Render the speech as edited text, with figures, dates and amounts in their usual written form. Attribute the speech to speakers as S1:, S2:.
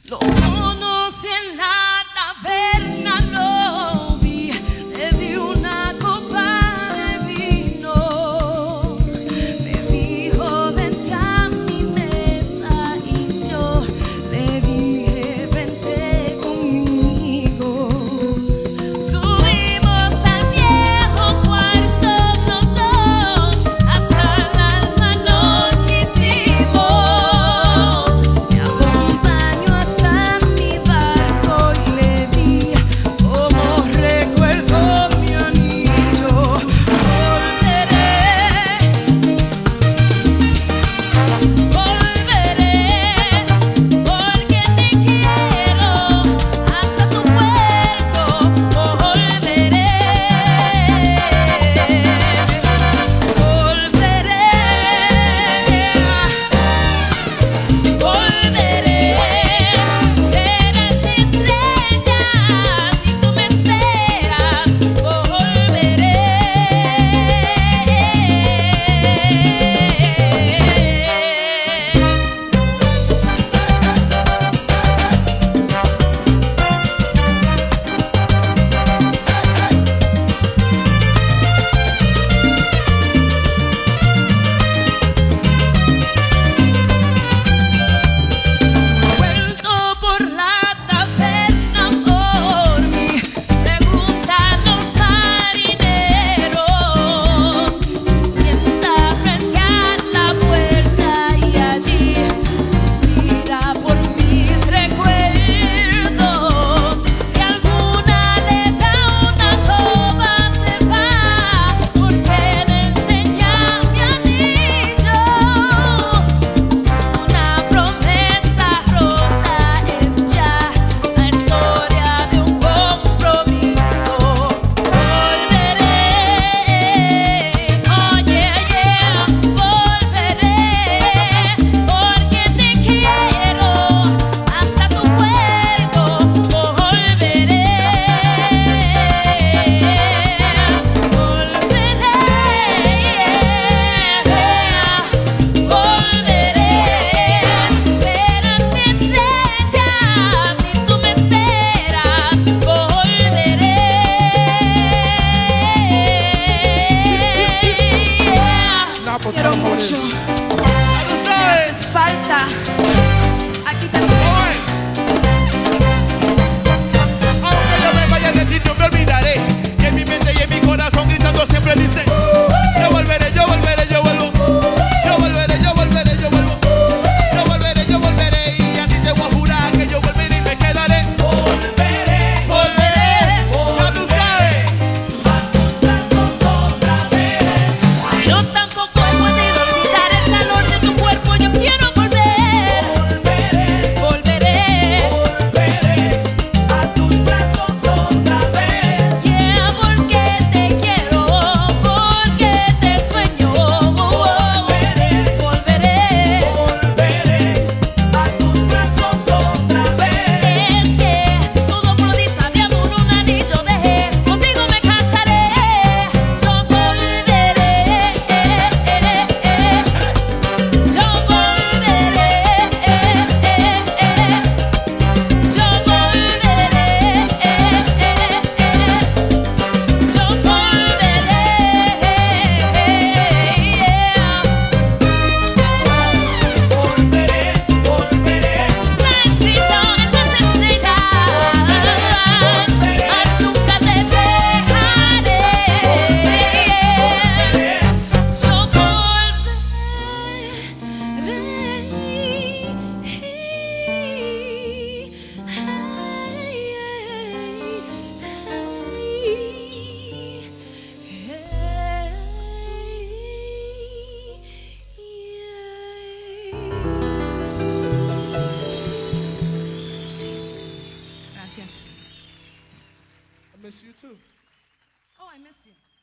S1: Lo conocí en la taberna, lo vi, le di una copa de vino. Me dijo vente a mi mesa y yo le dije vente conmigo. Subimos al viejo cuarto los dos, hasta el alma nos hicimos. Me acompañó hasta mi barco y le di como recuerdo mi anillo. Volveré, porque te quiero hasta tu puerto. Volveré, volveré, serás mi estrella si tú me esperas. Volveré. Vuelto por la taberna por mí, preguntan los marineros. Se sienta frente a la puerta y allí suspira por mis recuerdos. Si alguna le da una copa se va, porque le enseña mi anillo. Es una promesa rota, es ya la historia de un compromiso. Volveré, oye, volveré, porque te quiero hasta tu puerto. Volveré, volveré, serás mi estrella si tú me esperas. Volveré. Quiero mucho, me haces falta. Aquí te espero.
S2: Aunque yo me vaya de ti, no me olvidaré. Y en mi mente y en mi corazón gritando siempre dice: yo volveré, yo volveré, yo vuelvo. Yo volveré, yo volveré, yo vuelvo. Yo volveré, yo volveré. Y a ti te voy a jurar que yo volveré y me quedaré. Volveré, volveré. Ya tú sabes. A tus brazos otra vez.
S1: Yo tampoco he podido olvidar el calor de tu cuerpo. Yo quiero volver.
S2: Volveré,
S1: Volveré.
S2: volveré. A tus brazos otra vez.
S1: Yeah, porque te quiero, porque te sueño.
S2: Volveré,
S1: Volveré.
S2: volveré. A tus brazos otra vez.
S1: Es que todo promesa de amor un anillo dejé. Contigo me casaré. Yo volveré. Yo volveré. Yo volveré. Yo volveré.
S2: Volveré, volveré.
S1: Está escrito en las estrellas, mas nunca te dejaré. Yo
S2: I miss you too.
S1: Oh, I miss you.